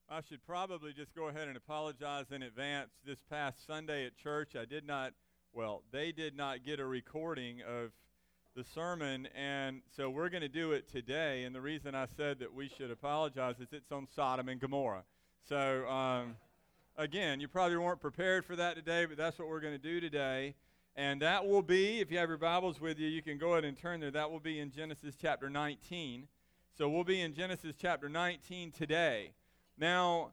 I should probably just go ahead and apologize in advance. This past Sunday at church, they did not get a recording of the sermon, and so we're going to do it today. And the reason I said that we should apologize is it's on Sodom and Gomorrah. So, again, you probably weren't prepared for that today, but that's what we're going to do today. And that will be, if you have your Bibles with you, you can go ahead and turn there. That will be in Genesis chapter 19. So we'll be in Genesis chapter 19 today. Now,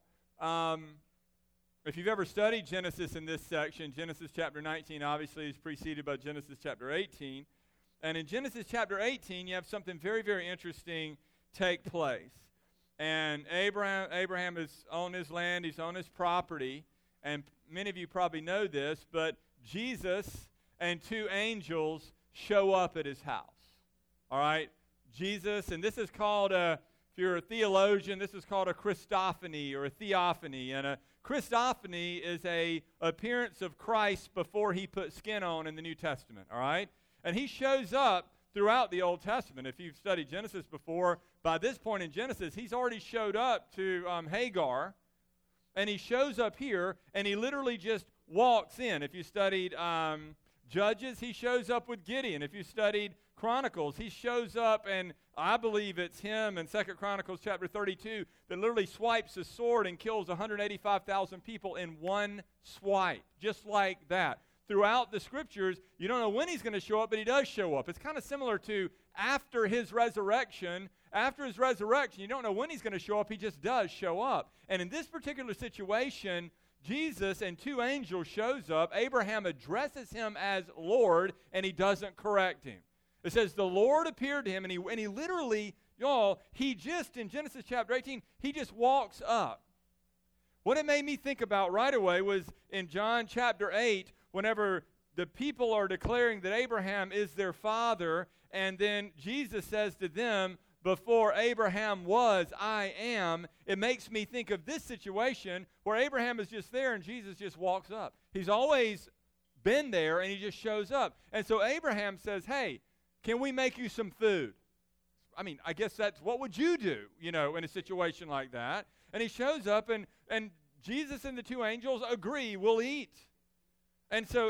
if you've ever studied Genesis in this section, Genesis chapter 19 obviously is preceded by Genesis chapter 18. And in Genesis chapter 18, you have something very, very interesting take place. And Abraham is on his land, he's on his property, and many of you probably know this, but Jesus and two angels show up at his house. All right? Jesus, and this is called if you're a theologian, this is called a Christophany or a theophany. And a Christophany is a appearance of Christ before he put skin on in the New Testament, all right? And he shows up throughout the Old Testament. If you've studied Genesis before, by this point in Genesis, he's already showed up to Hagar, and he shows up here, and he literally just walks in. If you studied Judges, he shows up with Gideon. If you studied Chronicles, he shows up, and I believe it's him in 2 Chronicles chapter 32 that literally swipes his sword and kills 185,000 people in one swipe, just like that. Throughout the Scriptures, you don't know when he's going to show up, but he does show up. It's kind of similar to after his resurrection. After his resurrection, you don't know when he's going to show up, he just does show up. And in this particular situation, Jesus and two angels shows up. Abraham addresses him as Lord, and he doesn't correct him. It says the Lord appeared to him, and he literally, he just, in Genesis chapter 18, he just walks up. What it made me think about right away was in John chapter 8, whenever the people are declaring that Abraham is their father, and then Jesus says to them, before Abraham was, I am. It makes me think of this situation where Abraham is just there and Jesus just walks up. He's always been there and he just shows up. And so Abraham says, hey, can we make you some food? I mean, I guess that's what would you do, in a situation like that? And he shows up and Jesus and the two angels agree, we'll eat. And so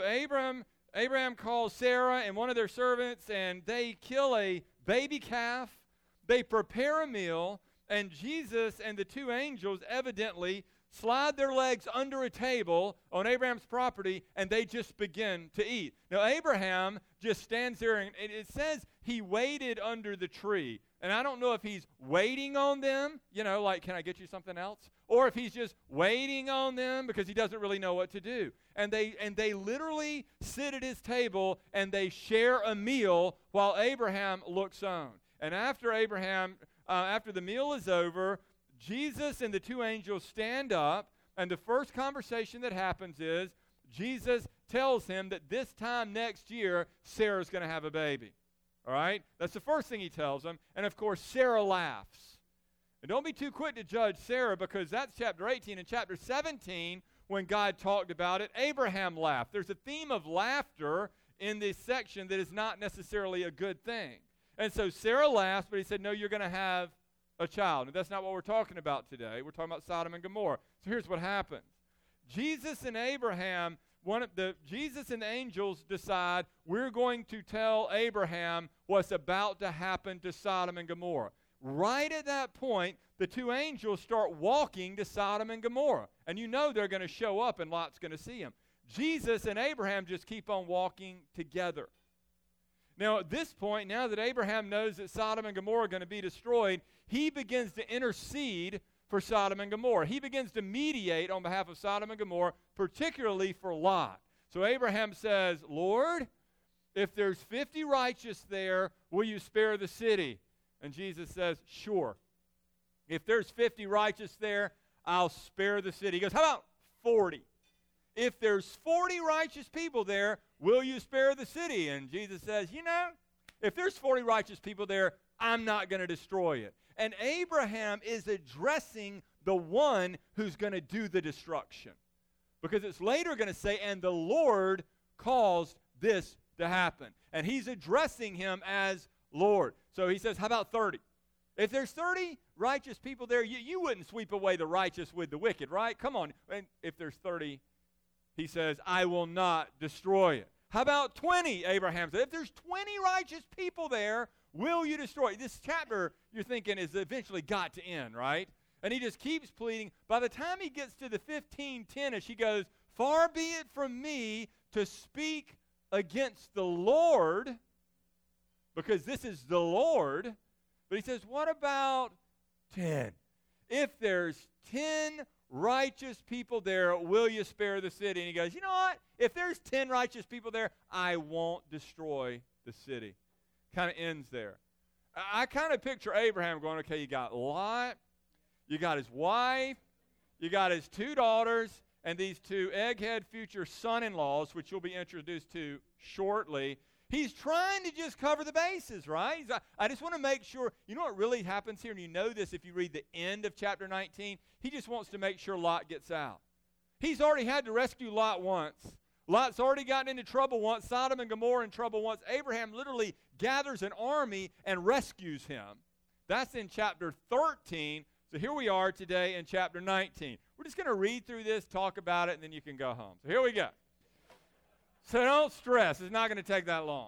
Abraham calls Sarah and one of their servants, and they kill a baby calf. They prepare a meal, and Jesus and the two angels evidently slide their legs under a table on Abraham's property, and they just begin to eat. Now, Abraham just stands there, and it says he waited under the tree. And I don't know if he's waiting on them, like, can I get you something else? Or if he's just waiting on them because he doesn't really know what to do. And they literally sit at his table, and they share a meal while Abraham looks on. And after the meal is over, Jesus and the two angels stand up, and the first conversation that happens is Jesus tells him that this time next year, Sarah's going to have a baby. All right? That's the first thing he tells him. And, of course, Sarah laughs. And don't be too quick to judge Sarah, because that's chapter 18. In chapter 17, when God talked about it, Abraham laughed. There's a theme of laughter in this section that is not necessarily a good thing. And so Sarah laughs, but he said, no, you're going to have a child. And that's not what we're talking about today. We're talking about Sodom and Gomorrah. So here's what happens. Jesus and the angels decide we're going to tell Abraham what's about to happen to Sodom and Gomorrah. Right at that point, the two angels start walking to Sodom and Gomorrah. And they're going to show up and Lot's going to see them. Jesus and Abraham just keep on walking together. Now, at this point, now that Abraham knows that Sodom and Gomorrah are going to be destroyed, he begins to intercede for Sodom and Gomorrah. He begins to mediate on behalf of Sodom and Gomorrah, particularly for Lot. So Abraham says, Lord, if there's 50 righteous there, will you spare the city? And Jesus says, sure. If there's 50 righteous there, I'll spare the city. He goes, how about 40? If there's 40 righteous people there, will you spare the city? And Jesus says, if there's 40 righteous people there, I'm not going to destroy it. And Abraham is addressing the one who's going to do the destruction. Because it's later going to say, and the Lord caused this to happen. And he's addressing him as Lord. So he says, how about 30? If there's 30 righteous people there, you wouldn't sweep away the righteous with the wicked, right? Come on. And if there's 30, he says, I will not destroy it. How about 20, Abraham said? If there's 20 righteous people there, will you destroy it? This chapter, you're thinking, is eventually got to end, right? And he just keeps pleading. By the time he gets to the 15:10, he goes, far be it from me to speak against the Lord, because this is the Lord. But he says, what about 10? If there's 10 righteous people there, will you spare the city? And he goes, you know what? If there's 10 righteous people there, I won't destroy the city. Kind of ends there. I kind of picture Abraham going, okay, you got Lot, you got his wife, you got his 2 daughters, and these 2 egghead future son-in-laws, which you'll be introduced to shortly. He's trying to just cover the bases, right? I just want to make sure, you know what really happens here, and you know this if you read the end of chapter 19, he just wants to make sure Lot gets out. He's already had to rescue Lot once. Lot's already gotten into trouble once. Sodom and Gomorrah in trouble once. Abraham literally gathers an army and rescues him. That's in chapter 13. So here we are today in chapter 19. We're just going to read through this, talk about it, and then you can go home. So here we go. So don't stress. It's not going to take that long.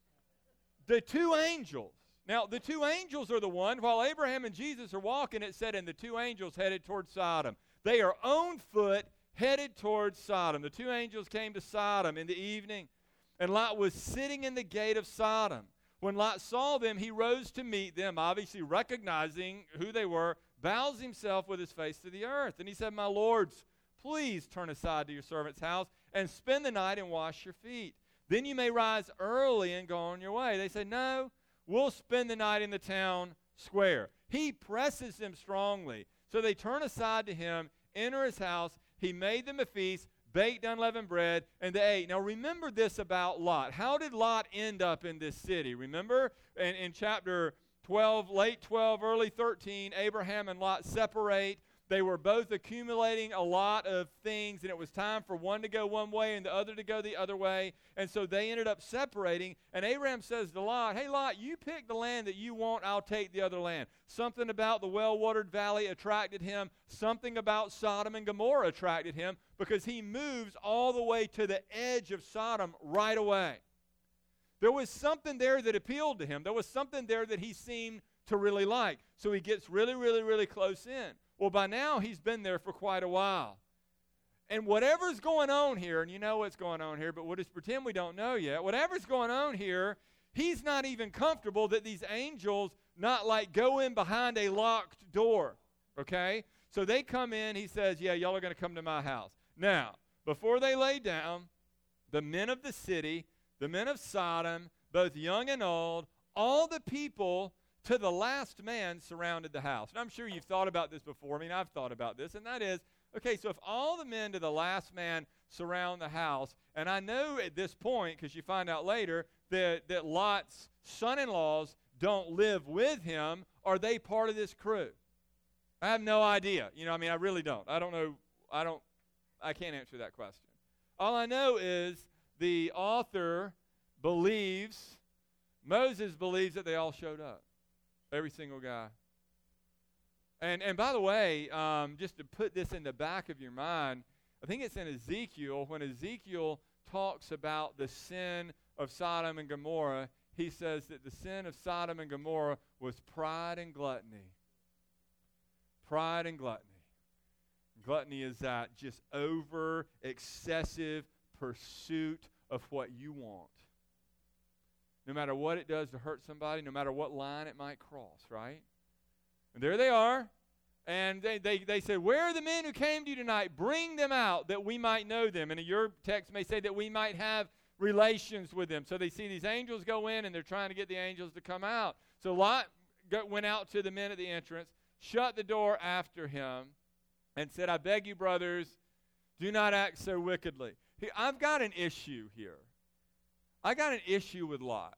The 2 angels. Now, the 2 angels are the one, while Abraham and Jesus are walking, it said, and the 2 angels headed toward Sodom. They are on foot, headed towards Sodom. The 2 angels came to Sodom in the evening, and Lot was sitting in the gate of Sodom. When Lot saw them, he rose to meet them, obviously recognizing who they were, bows himself with his face to the earth. And he said, my lords, please turn aside to your servant's house and spend the night and wash your feet. Then you may rise early and go on your way. They said, no, we'll spend the night in the town square. He presses them strongly. So they turn aside to him, enter his house. He made them a feast, baked unleavened bread, and they ate. Now remember this about Lot. How did Lot end up in this city? Remember in chapter 12, late 12, early 13, Abraham and Lot separate. They were both accumulating a lot of things, and it was time for one to go one way and the other to go the other way. And so they ended up separating. And Abraham says to Lot, hey, Lot, you pick the land that you want, I'll take the other land. Something about the well-watered valley attracted him. Something about Sodom and Gomorrah attracted him, because he moves all the way to the edge of Sodom right away. There was something there that appealed to him. There was something there that he seemed to really like. So he gets really, really, really close in. Well, by now, he's been there for quite a while. And whatever's going on here, and you know what's going on here, but we'll just pretend we don't know yet. Whatever's going on here, he's not even comfortable that these angels not like go in behind a locked door, okay? So they come in, he says, yeah, y'all are going to come to my house. Now, before they lay down, the men of the city, the men of Sodom, both young and old, all the people to the last man surrounded the house. And I'm sure you've thought about this before. I mean, I've thought about this, and that is, okay, so if all the men to the last man surround the house, and I know at this point, because you find out later, that Lot's son-in-laws don't live with him, are they part of this crew? I have no idea. You know, I mean, I really don't. I don't know. I can't answer that question. All I know is the author believes, Moses believes that they all showed up. Every single guy. And by the way, just to put this in the back of your mind, I think it's in Ezekiel, when Ezekiel talks about the sin of Sodom and Gomorrah, he says that the sin of Sodom and Gomorrah was pride and gluttony. Pride and gluttony. Gluttony is that just over excessive pursuit of what you want. No matter what it does to hurt somebody, no matter what line it might cross, right? And there they are. And they said, where are the men who came to you tonight? Bring them out that we might know them. And your text may say that we might have relations with them. So they see these angels go in, and they're trying to get the angels to come out. So Lot went out to the men at the entrance, shut the door after him, and said, I beg you, brothers, do not act so wickedly. I've got an issue here. I got an issue with Lot.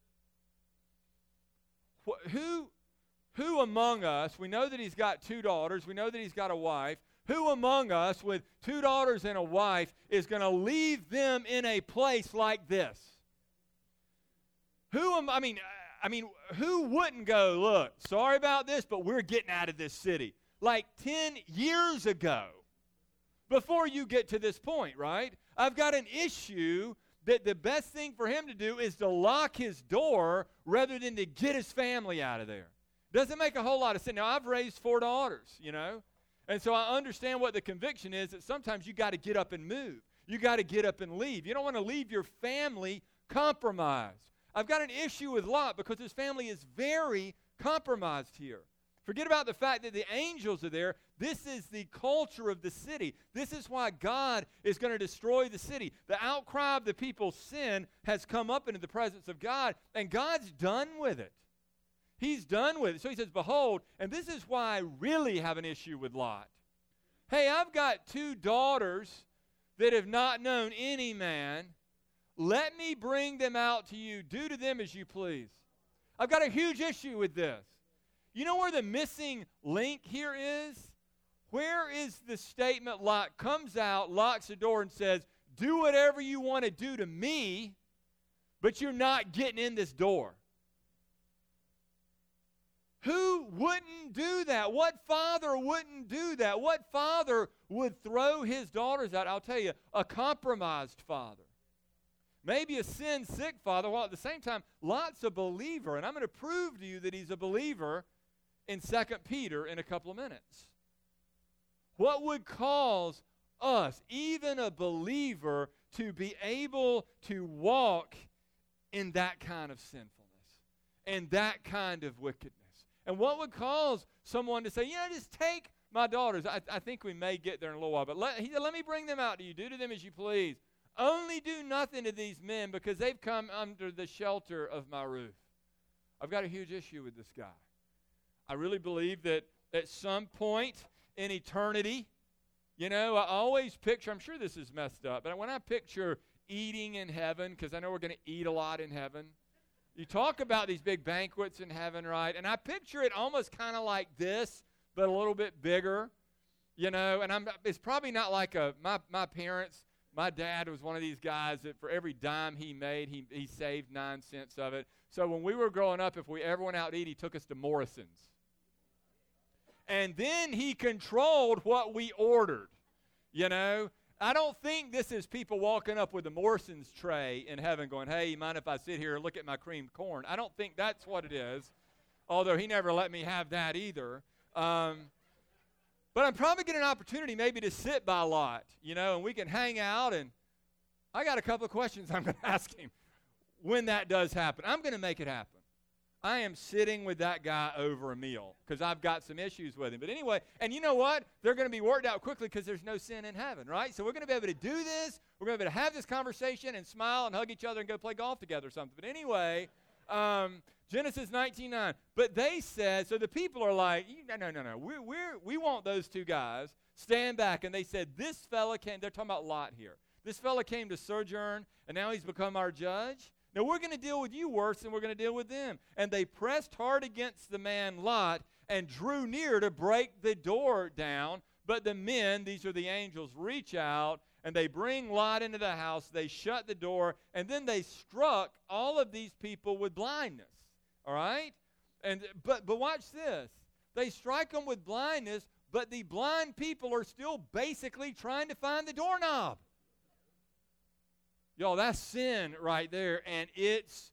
Who among us, we know that he's got 2 daughters, we know that he's got a wife, who among us with 2 daughters and a wife is going to leave them in a place like this? I mean, who wouldn't go, look, sorry about this, but we're getting out of this city? Like 10 years ago, before you get to this point, right? I've got an issue that the best thing for him to do is to lock his door rather than to get his family out of there. Doesn't make a whole lot of sense. Now, I've raised 4 daughters, and so I understand what the conviction is, that sometimes you got to get up and move. You got to get up and leave. You don't want to leave your family compromised. I've got an issue with Lot because his family is very compromised here. Forget about the fact that the angels are there. This is the culture of the city. This is why God is going to destroy the city. The outcry of the people's sin has come up into the presence of God, and God's done with it. He's done with it. So he says, behold, and this is why I really have an issue with Lot. Hey, I've got 2 daughters that have not known any man. Let me bring them out to you. Do to them as you please. I've got a huge issue with this. You know where the missing link here is? Where is the statement Lot comes out, locks the door, and says, do whatever you want to do to me, but you're not getting in this door? Who wouldn't do that? What father wouldn't do that? What father would throw his daughters out? I'll tell you, a compromised father. Maybe a sin-sick father, while at the same time, Lot's a believer. And I'm going to prove to you that he's a believer in 2 Peter in a couple of minutes. What would cause us, even a believer, to be able to walk in that kind of sinfulness and that kind of wickedness? And what would cause someone to say, just take my daughters. I think we may get there in a little while, but he said, let me bring them out to you. Do to them as you please. Only do nothing to these men because they've come under the shelter of my roof. I've got a huge issue with this guy. I really believe that at some point in eternity, I always picture, I'm sure this is messed up, but when I picture eating in heaven, because I know we're going to eat a lot in heaven, you talk about these big banquets in heaven, right? And I picture it almost kind of like this, but a little bit bigger, and it's probably not like my parents. My dad was one of these guys that for every dime he made, he saved 9 cents of it. So when we were growing up, if we ever went out to eat, he took us to Morrison's. And then he controlled what we ordered, I don't think this is people walking up with a Morrison's tray in heaven going, hey, you mind if I sit here and look at my creamed corn? I don't think that's what it is, although he never let me have that either. But I'm probably getting an opportunity maybe to sit by Lot, and we can hang out, and I got a couple of questions I'm going to ask him when that does happen. I'm going to make it happen. I am sitting with that guy over a meal because I've got some issues with him. But anyway, and you know what? They're going to be worked out quickly because there's no sin in heaven, right? So we're going to be able to do this. We're going to be able to have this conversation and smile and hug each other and go play golf together or something. But anyway, Genesis 19:9. But they said, so the people are like, no. We want those 2 guys. Stand back. And they said, this fella came. They're talking about Lot here. This fella came to sojourn, and now he's become our judge. Now, we're going to deal with you worse than we're going to deal with them. And they pressed hard against the man Lot and drew near to break the door down. But the men, these are the angels, reach out, and they bring Lot into the house. They shut the door, and then they struck all of these people with blindness. All right? But watch this. They strike them with blindness, but the blind people are still basically trying to find the doorknob. Y'all, that's sin right there, and it's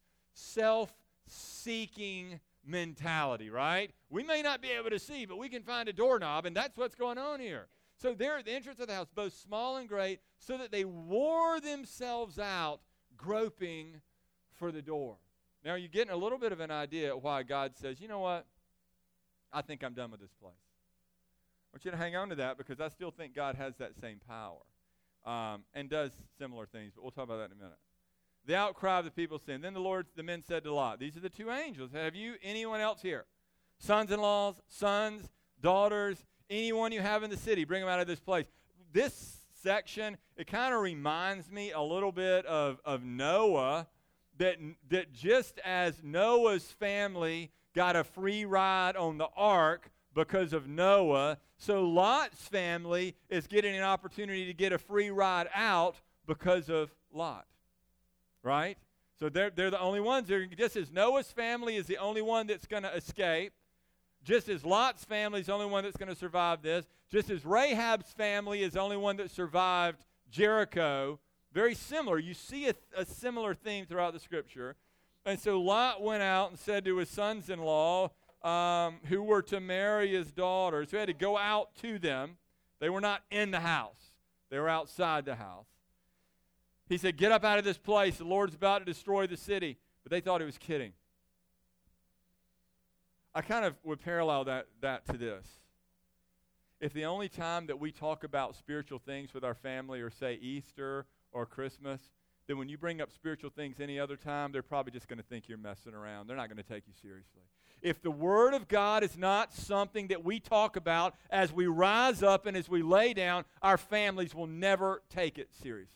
self-seeking mentality, right? We may not be able to see, but we can find a doorknob, and that's what's going on here. So they're at the entrance of the house, both small and great, so that they wore themselves out, groping for the door. Now, you're getting a little bit of an idea of why God says, you know what? I think I'm done with this place. I want you to hang on to that because I still think God has that same power. And does similar things, but we'll talk about that in a minute. The outcry of the people sin. Then the men said to Lot, these are the 2 angels. Have you anyone else here? Sons-in-laws, sons, daughters, anyone you have in the city, bring them out of this place. This section, it kind of reminds me a little bit of Noah, that just as Noah's family got a free ride on the ark because of Noah, so Lot's family is getting an opportunity to get a free ride out because of Lot, right? So they're the only ones. Just as Noah's family is the only one that's going to escape, just as Lot's family is the only one that's going to survive this, just as Rahab's family is the only one that survived Jericho, very similar. You see a similar theme throughout the Scripture. And so Lot went out and said to his sons-in-law, who were to marry his daughters, who had to go out to them. They were not in the house. They were outside the house. He said, get up out of this place. The Lord's about to destroy the city. But they thought he was kidding. I kind of would parallel that to this. If the only time that we talk about spiritual things with our family or say Easter or Christmas, then when you bring up spiritual things any other time, they're probably just going to think you're messing around. They're not going to take you seriously. If the Word of God is not something that we talk about as we rise up and as we lay down, our families will never take it seriously.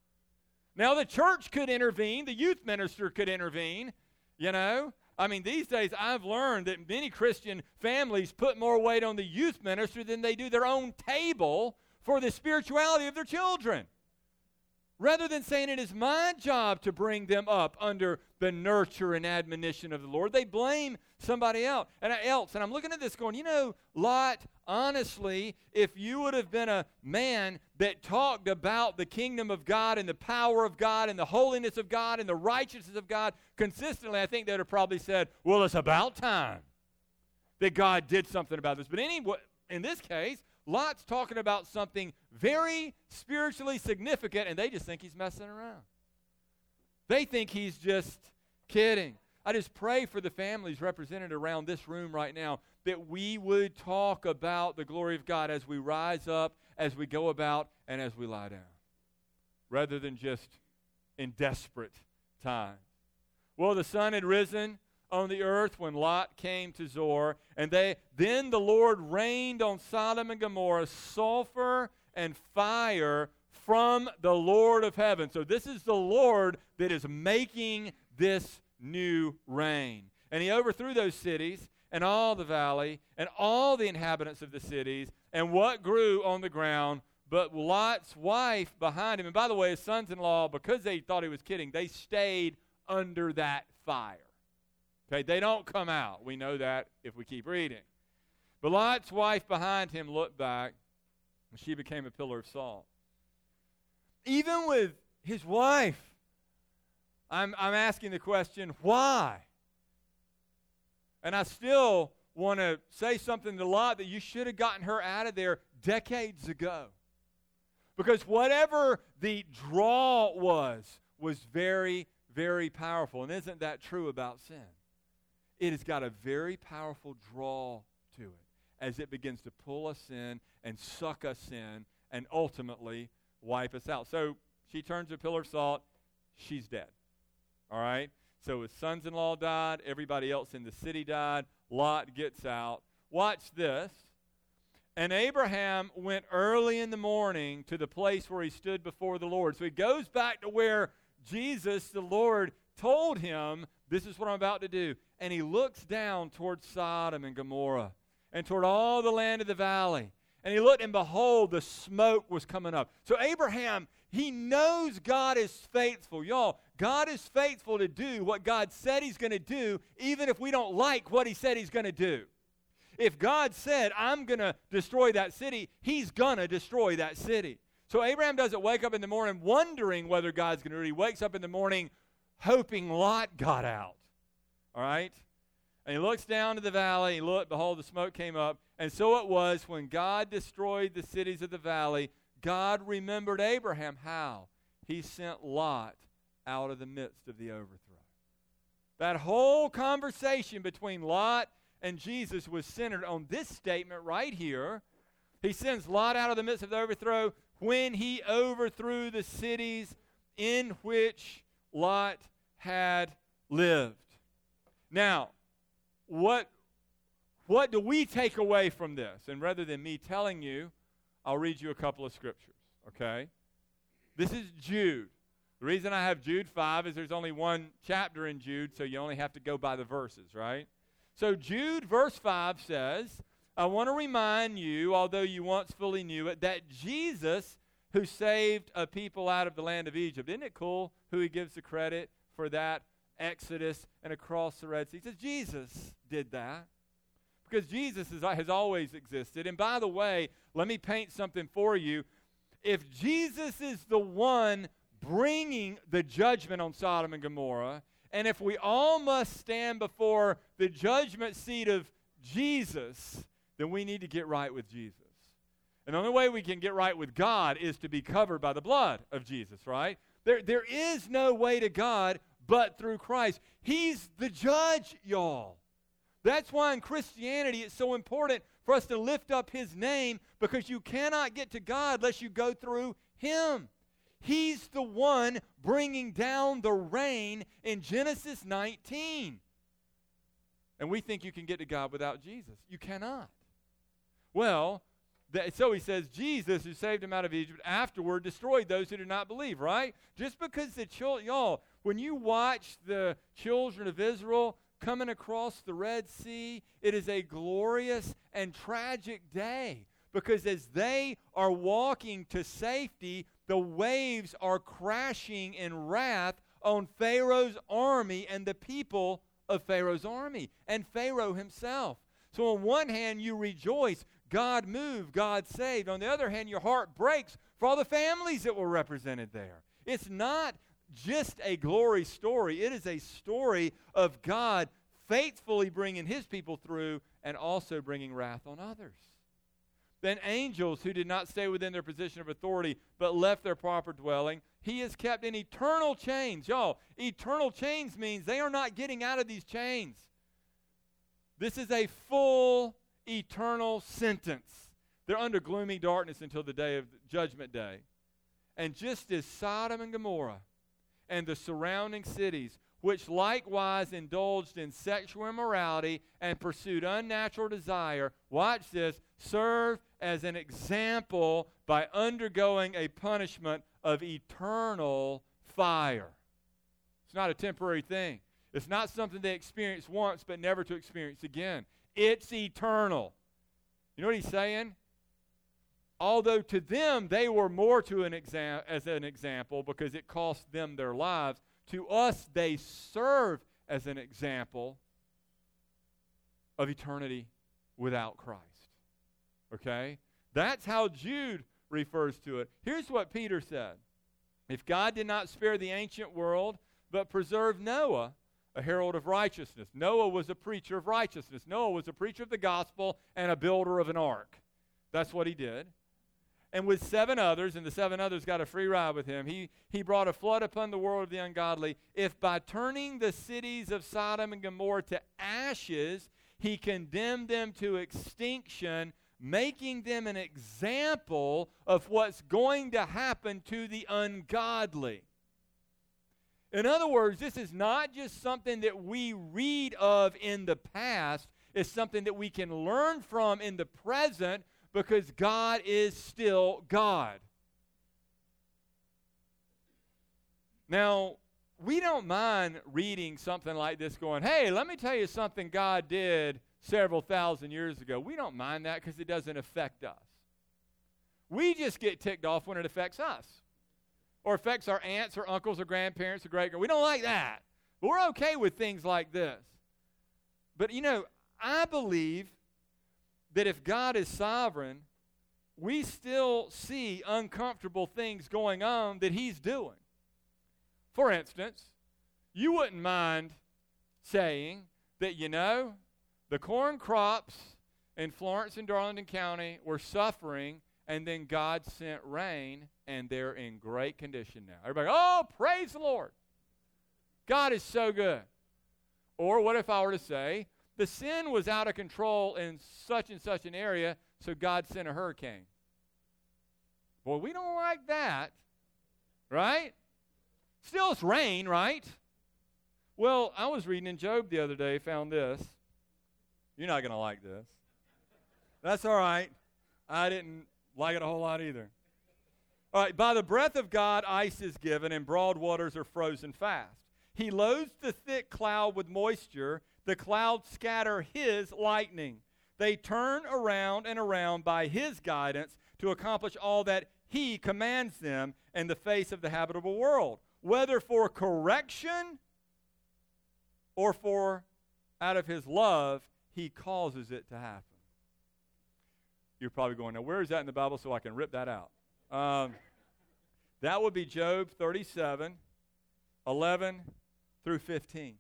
Now, the church could intervene. The youth minister could intervene, you know. I mean, these days I've learned that many Christian families put more weight on the youth minister than they do their own table for the spirituality of their children. Rather than saying it is my job to bring them up under the nurture and admonition of the Lord, they blame somebody else. And I'm looking at this going, you know, Lot, honestly, if you would have been a man that talked about the kingdom of God and the power of God and the holiness of God and the righteousness of God consistently, I think they would have probably said, well, it's about time that God did something about this. But anyway, in this case, Lot's talking about something very spiritually significant, and they just think he's messing around. They think he's just kidding. I just pray for the families represented around this room right now that we would talk about the glory of God as we rise up, as we go about, and as we lie down, rather than just in desperate times. Well, the sun had risen on the earth when Lot came to Zoar, and then the Lord rained on Sodom and Gomorrah sulfur and fire from the Lord of heaven. So this is the Lord that is making this new rain. And he overthrew those cities and all the valley and all the inhabitants of the cities and what grew on the ground, but Lot's wife behind him. And by the way, his sons-in-law, because they thought he was kidding, they stayed under that fire. Okay, they don't come out. We know that if we keep reading. But Lot's wife behind him looked back, and she became a pillar of salt. Even with his wife, I'm asking the question, why? And I still want to say something to Lot that you should have gotten her out of there decades ago. Because whatever the draw was very, very powerful. And isn't that true about sin? It has got a very powerful draw to it as it begins to pull us in and suck us in and ultimately wipe us out. So she turns to a pillar of salt. She's dead. All right? So his sons-in-law died. Everybody else in the city died. Lot gets out. Watch this. And Abraham went early in the morning to the place where he stood before the Lord. So he goes back to where Jesus, the Lord, told him, this is what I'm about to do. And he looks down toward Sodom and Gomorrah and toward all the land of the valley. And he looked, and behold, the smoke was coming up. So Abraham, he knows God is faithful. Y'all, God is faithful to do what God said he's going to do, even if we don't like what he said he's going to do. If God said, I'm going to destroy that city, he's going to destroy that city. So Abraham doesn't wake up in the morning wondering whether God's going to do it. He wakes up in the morning hoping Lot got out. All right? And he looks down to the valley. He looked, behold, the smoke came up. And so it was when God destroyed the cities of the valley, God remembered Abraham. How? He sent Lot out of the midst of the overthrow. That whole conversation between Lot and Jesus was centered on this statement right here. He sends Lot out of the midst of the overthrow when he overthrew the cities in which Lot had lived. Now, what do we take away from this? And rather than me telling you, I'll read you a couple of scriptures, okay? This is Jude. The reason I have Jude 5 is there's only one chapter in Jude, so you only have to go by the verses, right? So Jude, verse 5 says, I want to remind you, although you once fully knew it, that Jesus, who saved a people out of the land of Egypt. Isn't it cool who he gives the credit for that Exodus and across the Red Sea. He says Jesus did that because Jesus has always existed. And by the way, let me paint something for you. If Jesus is the one bringing the judgment on Sodom and Gomorrah, and if we all must stand before the judgment seat of Jesus, then we need to get right with Jesus. And the only way we can get right with God is to be covered by the blood of Jesus, right? There is no way to God but through Christ. He's the judge, y'all. That's why in Christianity it's so important for us to lift up His name, because you cannot get to God unless you go through Him. He's the one bringing down the rain in Genesis 19. And we think you can get to God without Jesus. You cannot. Well, so he says, Jesus, who saved him out of Egypt, afterward destroyed those who did not believe, right? Just because y'all, when you watch the children of Israel coming across the Red Sea, it is a glorious and tragic day, because as they are walking to safety, the waves are crashing in wrath on Pharaoh's army and the people of Pharaoh's army and Pharaoh himself. So on one hand, you rejoice, God moved, God saved. On the other hand, your heart breaks for all the families that were represented there. It's not just a glory story. It is a story of God faithfully bringing His people through and also bringing wrath on others. Then angels who did not stay within their position of authority but left their proper dwelling, He is kept in eternal chains. Y'all, eternal chains means they are not getting out of these chains. This is a full eternal sentence. They're under gloomy darkness until the day of Judgment Day. And just as Sodom and Gomorrah and the surrounding cities, which likewise indulged in sexual immorality and pursued unnatural desire, watch this, serve as an example by undergoing a punishment of eternal fire. It's not a temporary thing. It's not something they experience once but never to experience again. It's eternal. You know what he's saying? Although to them they were more to as an example because it cost them their lives, to us they serve as an example of eternity without Christ. Okay? That's how Jude refers to it. Here's what Peter said. If God did not spare the ancient world, but preserved Noah, a herald of righteousness. Noah was a preacher of righteousness. Noah was a preacher of the gospel and a builder of an ark. That's what he did. And with 7 others, and the 7 others got a free ride with him, he brought a flood upon the world of the ungodly. If by turning the cities of Sodom and Gomorrah to ashes, he condemned them to extinction, making them an example of what's going to happen to the ungodly. In other words, this is not just something that we read of in the past. It's something that we can learn from in the present, because God is still God. Now, we don't mind reading something like this going, hey, let me tell you something God did several thousand years ago. We don't mind that because it doesn't affect us. We just get ticked off when it affects us or affects our aunts or uncles or grandparents or great-grandparents. We don't like that. But we're okay with things like this. But, you know, I believe that if God is sovereign, we still see uncomfortable things going on that He's doing. For instance, you wouldn't mind saying that, you know, the corn crops in Florence and Darlington County were suffering, and then God sent rain, and they're in great condition now. Everybody, oh, praise the Lord. God is so good. Or what if I were to say, the sin was out of control in such and such an area, so God sent a hurricane. Boy, we don't like that, right? Still, it's rain, right? Well, I was reading in Job the other day, found this. You're not going to like this. That's all right. I didn't like it a whole lot either. All right, by the breath of God, ice is given, and broad waters are frozen fast. He loads the thick cloud with moisture. The clouds scatter His lightning. They turn around and around by His guidance to accomplish all that He commands them in the face of the habitable world. Whether for correction or for out of his love, he causes it to happen. You're probably going, now where is that in the Bible so I can rip that out? That would be Job 37, 11 through 15.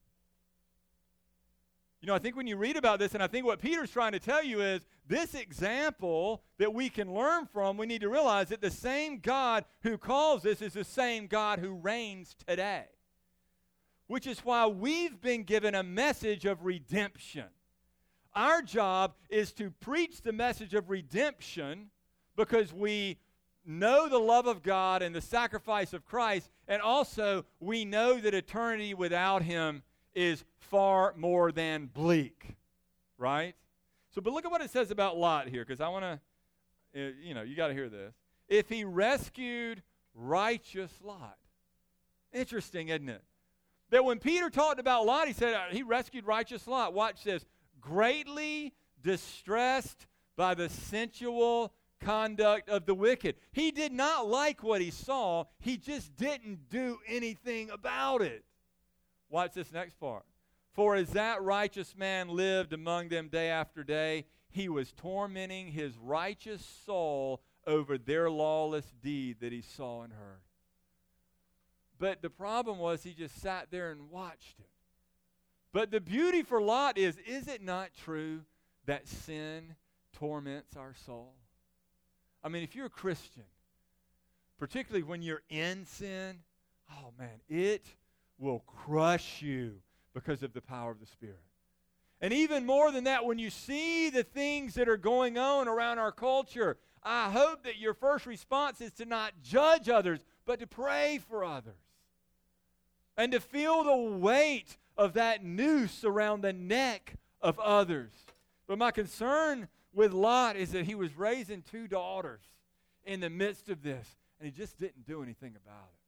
You know, I think when you read about this, and I think what Peter's trying to tell you is this example that we can learn from, we need to realize that the same God who calls us is the same God who reigns today. Which is why we've been given a message of redemption. Our job is to preach the message of redemption because we know the love of God and the sacrifice of Christ, and also we know that eternity without him is far more than bleak, right? So, but look at what it says about Lot here, because I want to, you got to hear this. If he rescued righteous Lot. Interesting, isn't it? That when Peter talked about Lot, he said he rescued righteous Lot. Watch this. Greatly distressed by the sensual conduct of the wicked. He did not like what he saw. He just didn't do anything about it. Watch this next part. For as that righteous man lived among them day after day, he was tormenting his righteous soul over their lawless deed that he saw and heard. But the problem was he just sat there and watched it. But the beauty for Lot is it not true that sin torments our soul? I mean, if you're a Christian, particularly when you're in sin, oh man, it will crush you because of the power of the Spirit. And even more than that, when you see the things that are going on around our culture, I hope that your first response is to not judge others, but to pray for others. And to feel the weight of that noose around the neck of others. But my concern with Lot is that he was raising two daughters in the midst of this, and he just didn't do anything about it.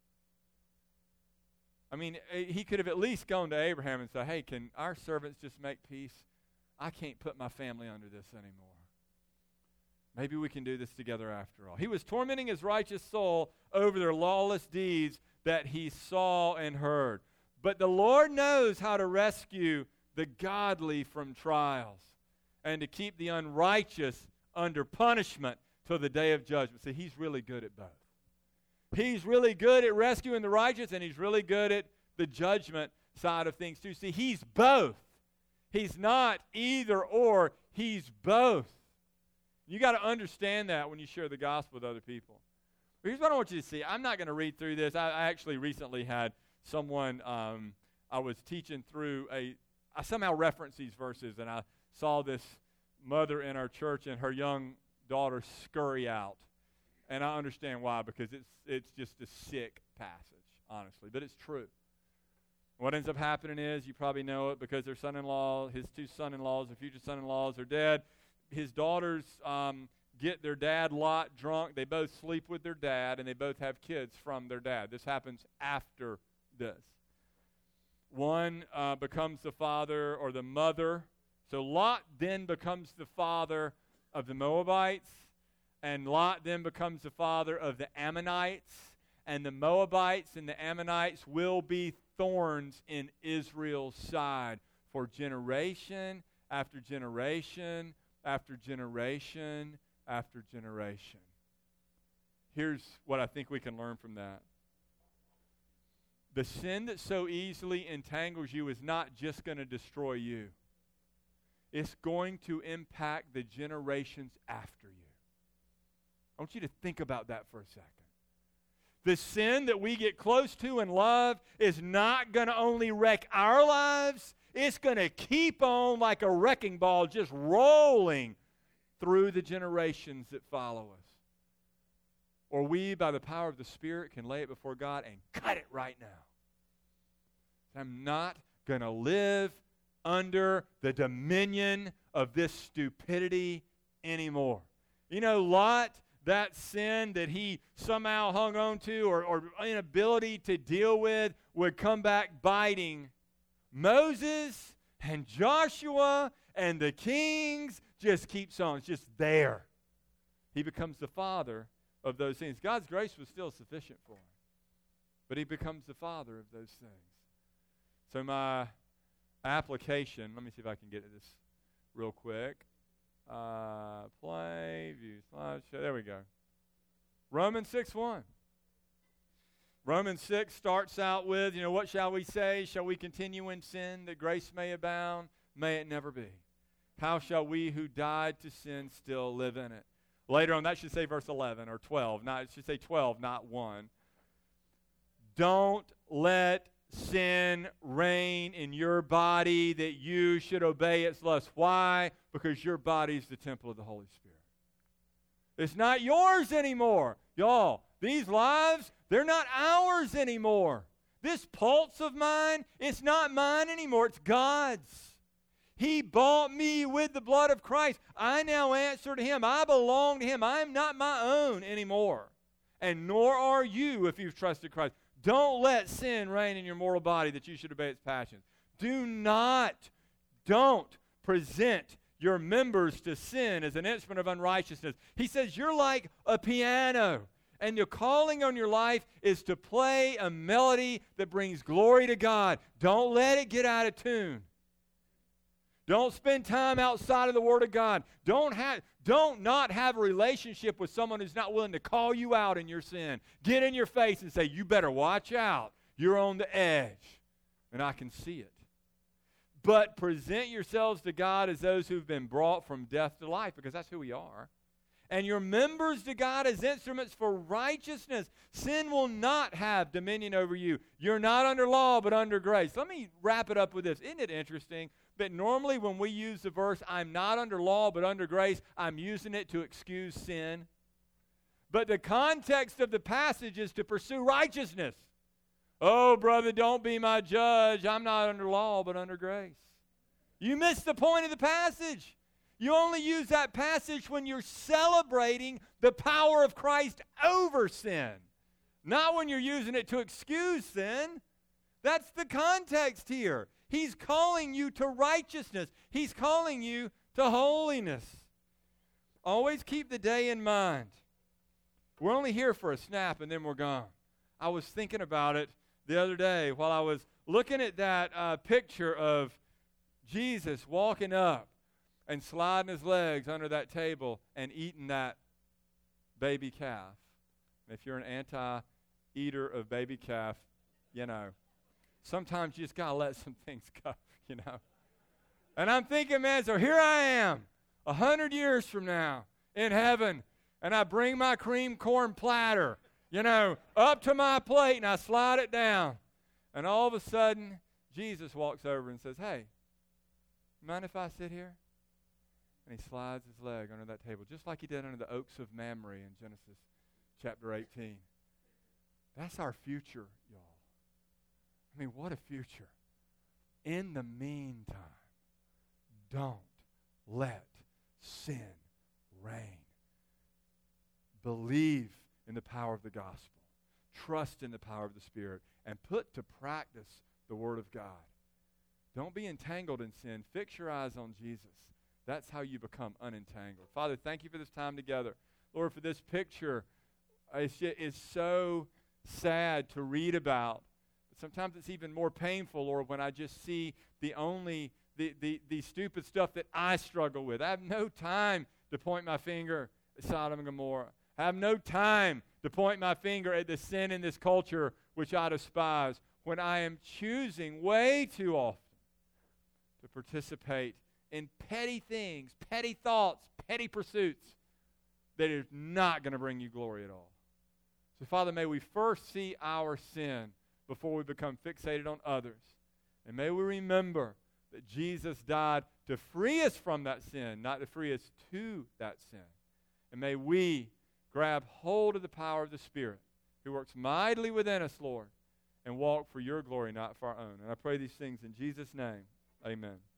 I mean, he could have at least gone to Abraham and said, hey, can our servants just make peace? I can't put my family under this anymore. Maybe we can do this together after all. He was tormenting his righteous soul over their lawless deeds that he saw and heard. But the Lord knows how to rescue the godly from trials and to keep the unrighteous under punishment till the day of judgment. See, he's really good at both. He's really good at rescuing the righteous, and he's really good at the judgment side of things too. See, he's both. He's not either or. He's both. You got to understand that when you share the gospel with other people. But here's what I want you to see. I'm not going to read through this. I actually recently had someone, I was teaching through I somehow referenced these verses, and I saw this mother in our church and her young daughter scurry out. And I understand why, because it's just a sick passage, honestly. But it's true. What ends up happening is, you probably know it, because their son-in-law, his two son-in-laws, or future son-in-laws are dead. His daughters get their dad Lot drunk. They both sleep with their dad, and they both have kids from their dad. This happens after this. One becomes the father or the mother. So Lot then becomes the father of the Moabites, and Lot then becomes the father of the Ammonites, and the Moabites and the Ammonites will be thorns in Israel's side for generation after generation after generation after generation. Here's what I think we can learn from that. The sin that so easily entangles you is not just going to destroy you. It's going to impact the generations after you. I want you to think about that for a second. The sin that we get close to and love is not going to only wreck our lives, it's going to keep on like a wrecking ball just rolling through the generations that follow us. Or we, by the power of the Spirit, can lay it before God and cut it right now. I'm not going to live under the dominion of this stupidity anymore. You know, Lot, that sin that he somehow hung on to or inability to deal with would come back biting Moses and Joshua and the kings. Just keeps on. It's just there. He becomes the father of those things. God's grace was still sufficient for him. But he becomes the father of those things. So my application. Let me see if I can get to this real quick. Play, view, slideshow. There we go. Romans 6:1. Romans 6 starts out with, what shall we say? Shall we continue in sin that grace may abound? May it never be. How shall we who died to sin still live in it? Later on, that should say verse 11 or 12. It should say 12, not 1. Don't let sin reign in your body that you should obey its lust. Why? Because your body is the temple of the Holy Spirit. It's not yours anymore. Y'all, these lives, they're not ours anymore. This pulse of mine, it's not mine anymore. It's God's. He bought me with the blood of Christ. I now answer to Him. I belong to Him. I am not my own anymore. And nor are you if you've trusted Christ. Don't let sin reign in your mortal body that you should obey its passions. Don't present your members to sin as an instrument of unrighteousness. He says you're like a piano, and the calling on your life is to play a melody that brings glory to God. Don't let it get out of tune. Don't spend time outside of the Word of God. Don't not have a relationship with someone who's not willing to call you out in your sin. Get in your face and say, you better watch out. You're on the edge, and I can see it. But present yourselves to God as those who've been brought from death to life, because that's who we are. And your members to God as instruments for righteousness. Sin will not have dominion over you. You're not under law, but under grace. Let me wrap it up with this. Isn't it interesting? But normally when we use the verse, I'm not under law but under grace, I'm using it to excuse sin. But the context of the passage is to pursue righteousness. Oh, brother, don't be my judge. I'm not under law but under grace. You missed the point of the passage. You only use that passage when you're celebrating the power of Christ over sin, not when you're using it to excuse sin. That's the context here. He's calling you to righteousness. He's calling you to holiness. Always keep the day in mind. We're only here for a snap and then we're gone. I was thinking about it the other day while I was looking at that picture of Jesus walking up and sliding his legs under that table and eating that baby calf. If you're an anti-eater of baby calf, sometimes you just got to let some things go, And I'm thinking, man, so here I am, 100 years from now in heaven, and I bring my cream corn platter, up to my plate, and I slide it down. And all of a sudden, Jesus walks over and says, hey, mind if I sit here? And he slides his leg under that table, just like he did under the oaks of Mamre in Genesis chapter 18. That's our future, y'all. I mean, what a future. In the meantime, don't let sin reign. Believe in the power of the gospel. Trust in the power of the Spirit. And put to practice the Word of God. Don't be entangled in sin. Fix your eyes on Jesus. That's how you become unentangled. Father, thank you for this time together. Lord, for this picture, it's so sad to read about. Sometimes it's even more painful, Lord, when I just see the stupid stuff that I struggle with. I have no time to point my finger at Sodom and Gomorrah. I have no time to point my finger at the sin in this culture which I despise, when I am choosing way too often to participate in petty things, petty thoughts, petty pursuits that is not going to bring you glory at all. So, Father, may we first see our sin before we become fixated on others. And may we remember that Jesus died to free us from that sin, not to free us to that sin. And may we grab hold of the power of the Spirit who works mightily within us, Lord, and walk for your glory, not for our own. And I pray these things in Jesus' name. Amen.